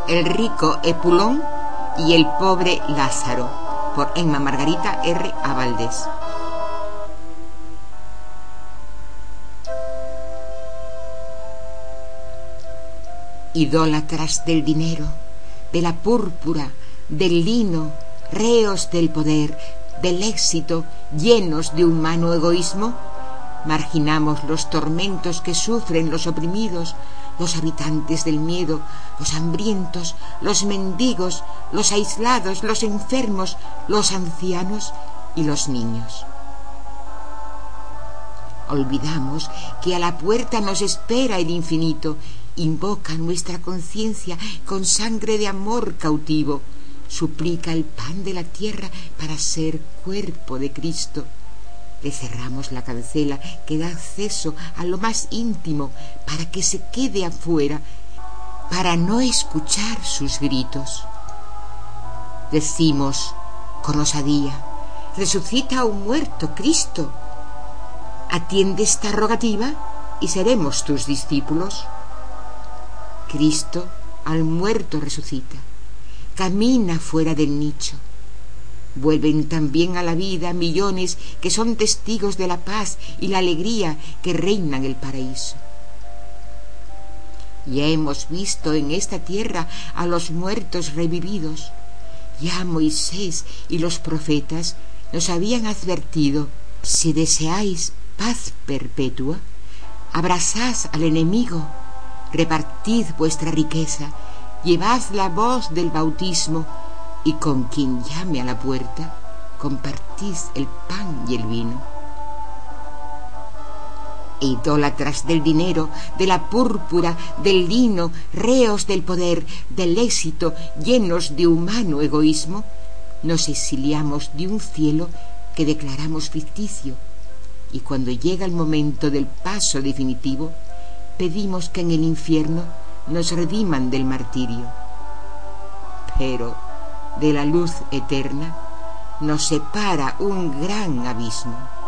El rico Epulón y el pobre Lázaro, por Emma Margarita R. A. Valdés. Idólatras del dinero, de la púrpura, del lino, reos del poder, del éxito, llenos de humano egoísmo, marginamos los tormentos que sufren los oprimidos, los habitantes del miedo, los hambrientos, los mendigos, los aislados, los enfermos, los ancianos y los niños. Olvidamos que a la puerta nos espera el infinito, invoca nuestra conciencia con sangre de amor cautivo, suplica el pan de la tierra para ser cuerpo de Cristo. Le cerramos la cancela que da acceso a lo más íntimo para que se quede afuera, para no escuchar sus gritos. Decimos con osadía: resucita a un muerto, Cristo. Atiende esta rogativa y seremos tus discípulos. Cristo al muerto resucita, camina fuera del nicho. Vuelven también a la vida millones que son testigos de la paz y la alegría que reina en el paraíso. Ya hemos visto en esta tierra a los muertos revividos. Ya Moisés y los profetas nos habían advertido: si deseáis paz perpetua, abrazad al enemigo, repartid vuestra riqueza, llevad la voz del bautismo, y con quien llame a la puerta, compartid el pan y el vino. Idólatras del dinero, de la púrpura, del lino, reos del poder, del éxito, llenos de humano egoísmo, nos exiliamos de un cielo que declaramos ficticio, y cuando llega el momento del paso definitivo, pedimos que en el infierno nos rediman del martirio. Pero de la luz eterna nos separa un gran abismo.